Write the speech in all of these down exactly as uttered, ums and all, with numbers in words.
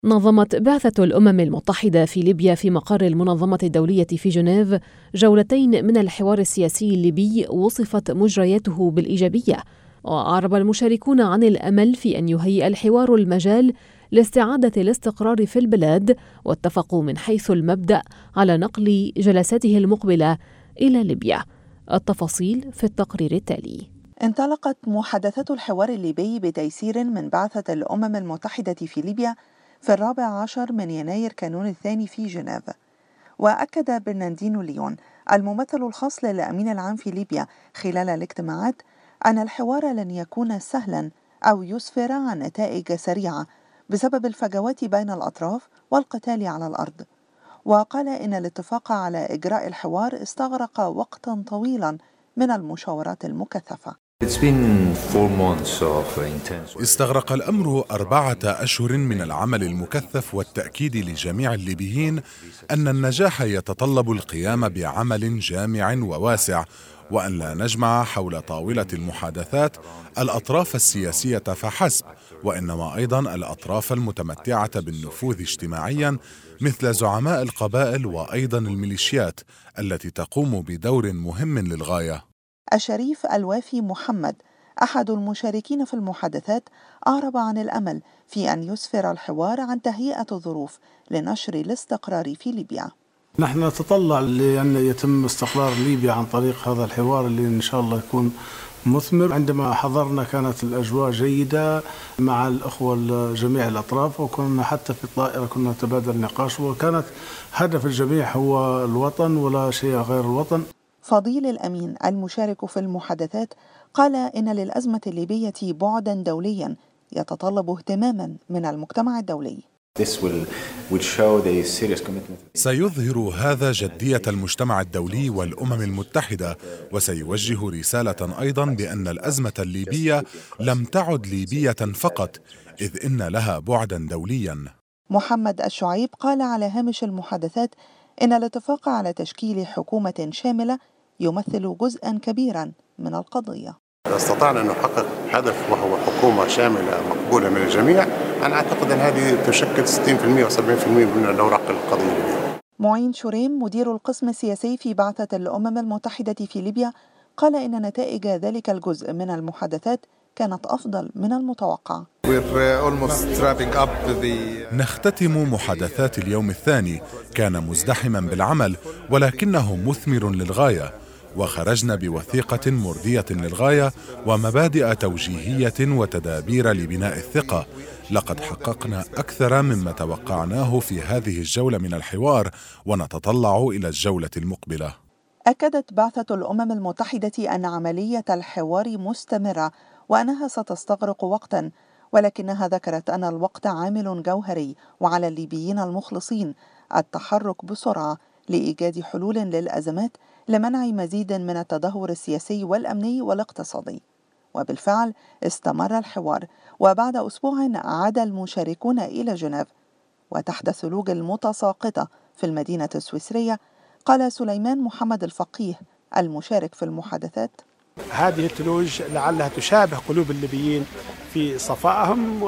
نظمت بعثة الأمم المتحدة في ليبيا في مقر المنظمة الدولية في جنيف جولتين من الحوار السياسي الليبي وصفت مجرياته بالإيجابية، وأعرب المشاركون عن الأمل في أن يهيئ الحوار المجال لاستعادة الاستقرار في البلاد، واتفقوا من حيث المبدأ على نقل جلساته المقبلة إلى ليبيا. التفاصيل في التقرير التالي. انطلقت محادثات الحوار الليبي بتيسير من بعثة الأمم المتحدة في ليبيا في الرابع عشر من يناير كانون الثاني في جنيف. وأكد برناردينو ليون الممثل الخاص للأمين العام في ليبيا خلال الاجتماعات أن الحوار لن يكون سهلا أو يسفر عن نتائج سريعة بسبب الفجوات بين الأطراف والقتال على الأرض. وقال إن الاتفاق على إجراء الحوار استغرق وقتا طويلا من المشاورات المكثفة. استغرق الأمر أربعة أشهر من العمل المكثف والتأكيد لجميع الليبيين أن النجاح يتطلب القيام بعمل جامع وواسع، وأن لا نجمع حول طاولة المحادثات الأطراف السياسية فحسب، وإنما أيضا الأطراف المتمتعة بالنفوذ اجتماعيا مثل زعماء القبائل وأيضا الميليشيات التي تقوم بدور مهم للغاية. الشريف الوافي محمد أحد المشاركين في المحادثات أعرب عن الأمل في أن يسفر الحوار عن تهيئة الظروف لنشر الاستقرار في ليبيا. نحن نتطلع لأن يتم استقرار ليبيا عن طريق هذا الحوار اللي إن شاء الله يكون مثمر. عندما حضرنا كانت الأجواء جيدة مع الأخوة جميع الأطراف، وكنا حتى في الطائرة كنا نتبادل نقاش، وكانت هدف الجميع هو الوطن ولا شيء غير الوطن. فضيل الأمين المشارك في المحادثات قال إن للأزمة الليبية بعدا دوليا يتطلب اهتماما من المجتمع الدولي. سيظهر هذا جدية المجتمع الدولي والأمم المتحدة، وسيوجه رسالة أيضا بأن الأزمة الليبية لم تعد ليبية فقط، إذ إن لها بعدا دوليا. محمد الشعيب قال على هامش المحادثات إن الاتفاق على تشكيل حكومة شاملة يمثل جزءا كبيرا من القضية. استطعنا أن نحقق هدف وهو حكومة شاملة مقبولة من الجميع. أنا أعتقد أن هذه تشكل ستين بالمئة وسبعين بالمئة من الأوراق القضية. معين شريم مدير القسم السياسي في بعثة الأمم المتحدة في ليبيا قال إن نتائج ذلك الجزء من المحادثات كانت أفضل من المتوقع. نختتم محادثات اليوم الثاني، كان مزدحما بالعمل ولكنه مثمر للغاية، وخرجنا بوثيقة مرضية للغاية ومبادئ توجيهية وتدابير لبناء الثقة. لقد حققنا أكثر مما توقعناه في هذه الجولة من الحوار، ونتطلع إلى الجولة المقبلة. أكدت بعثة الأمم المتحدة أن عملية الحوار مستمرة وأنها ستستغرق وقتا، ولكنها ذكرت أن الوقت عامل جوهري، وعلى الليبيين المخلصين التحرك بسرعة لإيجاد حلول للأزمات لمنع مزيد من التدهور السياسي والأمني والاقتصادي. وبالفعل استمر الحوار، وبعد أسبوع عاد المشاركون إلى جنيف وتحت ثلوج المتساقطة في المدينة السويسرية. قال سليمان محمد الفقيه المشارك في المحادثات: هذه الثلوج لعلها تشابه قلوب الليبيين في صفائهم،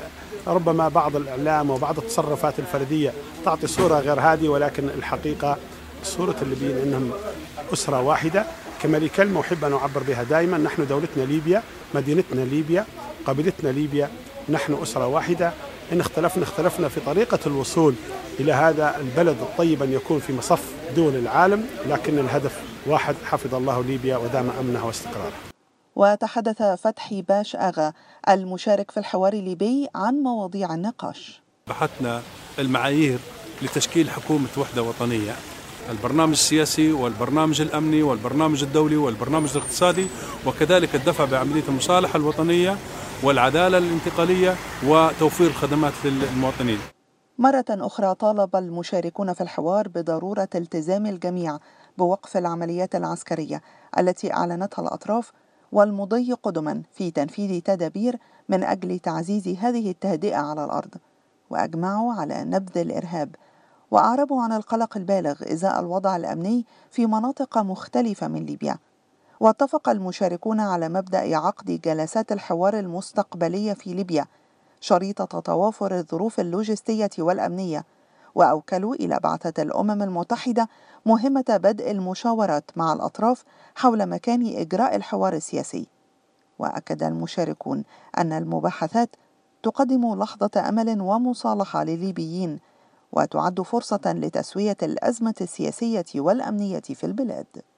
وربما بعض الإعلام وبعض التصرفات الفردية تعطي صورة غير هذه، ولكن الحقيقة صورة الليبيين أنهم أسرة واحدة. كما لي كلمة أحب أن أعبر بها دائما: نحن دولتنا ليبيا، مدينتنا ليبيا، قبيلتنا ليبيا، نحن أسرة واحدة. إن اختلفنا اختلفنا في طريقة الوصول إلى هذا البلد الطيب أن يكون في مصف دول العالم، لكن الهدف واحد: حفظ الله ليبيا ودام أمنها واستقرارها. وتحدث فتحي باش أغا المشارك في الحوار الليبي عن مواضيع النقاش. بحثنا المعايير لتشكيل حكومة وحدة وطنية، البرنامج السياسي والبرنامج الأمني والبرنامج الدولي والبرنامج الاقتصادي، وكذلك الدفع بعملية المصالحة الوطنية والعدالة الانتقالية وتوفير الخدمات للمواطنين. مرة أخرى طالب المشاركون في الحوار بضرورة التزام الجميع بوقف العمليات العسكرية التي أعلنتها الأطراف، والمضي قدما في تنفيذ تدابير من أجل تعزيز هذه التهدئة على الأرض، وأجمعوا على نبذ الإرهاب، وأعربوا عن القلق البالغ إزاء الوضع الأمني في مناطق مختلفة من ليبيا. واتفق المشاركون على مبدأ عقد جلسات الحوار المستقبلية في ليبيا شريطة توافر الظروف اللوجستية والأمنية، وأوكلوا إلى بعثة الأمم المتحدة مهمة بدء المشاورات مع الأطراف حول مكان إجراء الحوار السياسي. وأكد المشاركون أن المباحثات تقدم لحظة أمل ومصالحة للليبيين، وتعد فرصة لتسوية الأزمة السياسية والأمنية في البلاد.